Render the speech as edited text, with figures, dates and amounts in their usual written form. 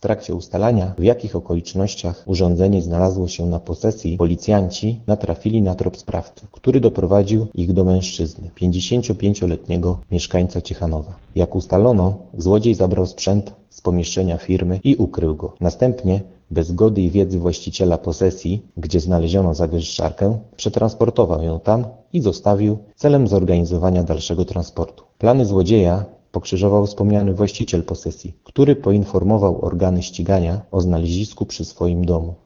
trakcie ustalania, w jakich okolicznościach urządzenie znalazło się na posesji, policjanci natrafili na trop sprawcy, który doprowadził ich do mężczyzny, 55-letniego mieszkańca Ciechanowa. Jak ustalono, złodziej zabrał sprzęt z pomieszczenia firmy i ukrył go. Następnie, bez zgody i wiedzy właściciela posesji, gdzie znaleziono zagęszczarkę, przetransportował ją tam i zostawił celem zorganizowania dalszego transportu. Plany złodzieja pokrzyżował wspomniany właściciel posesji, który poinformował organy ścigania o znalezisku przy swoim domu.